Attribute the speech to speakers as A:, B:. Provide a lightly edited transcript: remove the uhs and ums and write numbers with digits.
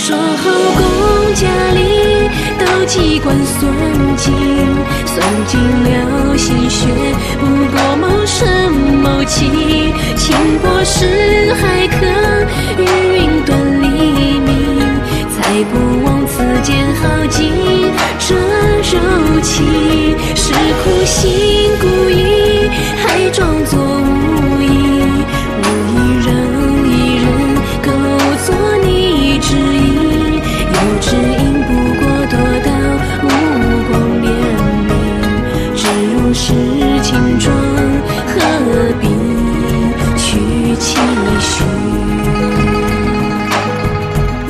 A: 说后宫佳丽都机关算尽，算尽了心血，不过谋生谋情。情破石海客，与云端黎明，才不枉此间耗尽这柔情。是苦心孤诣，还装作无意，无一人构作你指引，有指引不过多道目光怜悯。只若是情妆，何必去期许？